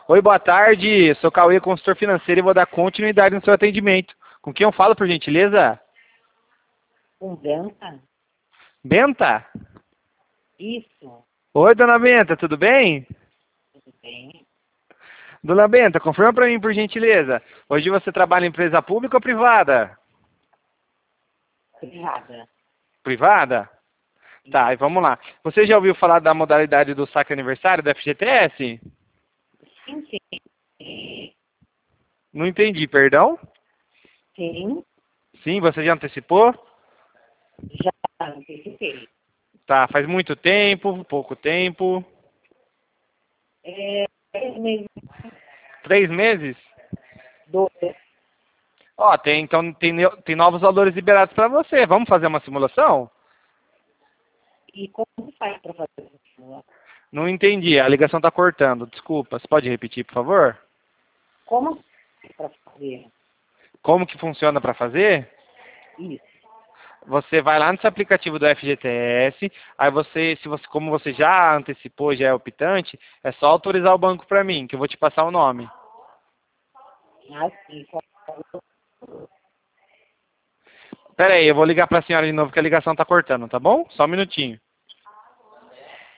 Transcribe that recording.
Oi, boa tarde. Sou Cauê, consultor financeiro e vou dar continuidade no seu atendimento. Com quem eu falo, por gentileza? Com Benta? Benta? Isso, Oi, dona Benta, tudo bem? tudo bem. Dona Benta, confirma para mim, por gentileza. Hoje você trabalha em empresa pública ou privada? Privada. Privada? Tá, e vamos lá. Você já ouviu falar da modalidade do saque aniversário da FGTS? Sim, sim. Não entendi, perdão? Sim, Sim, você já antecipou? já antecipei. Tá, faz muito tempo, pouco tempo? 3 meses, 3 meses? 2. Ó, então tem novos valores liberados para você. Vamos fazer uma simulação? E como faz para fazer isso? Não entendi, a ligação está cortando. Desculpa, você pode repetir, por favor? Como faz para fazer Como que funciona para fazer? isso? Você vai lá nesse aplicativo do FGTS, aí como você já antecipou, já é optante, é só autorizar o banco para mim, que eu vou te passar o nome. Assim, Pera aí, eu vou ligar para a senhora de novo, que a ligação está cortando, tá bom? Só um minutinho.